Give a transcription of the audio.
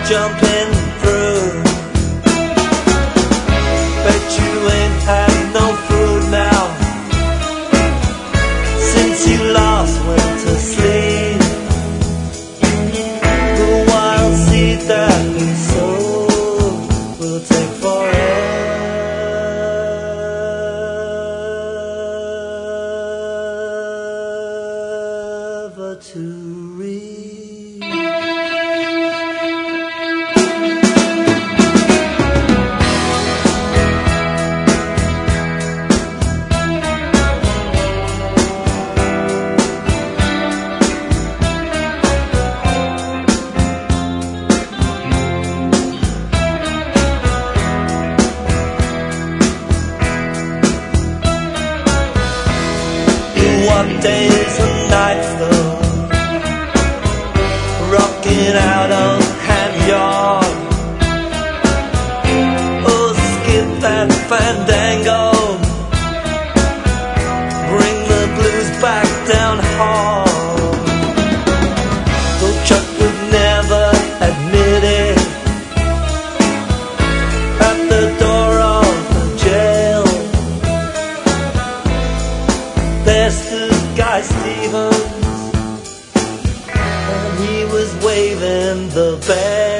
jumping through. Bet you ain't had no food now since you last went to sleep. The wild seed that we sowed will take forever to read. What days and nights though, rocking out on Hand Yard. Oh, skip that fandango, bring the blues back down hard. Though Chuck would never admit it, at the door of the jail there stood Guy Stevens, and he was waving the bell.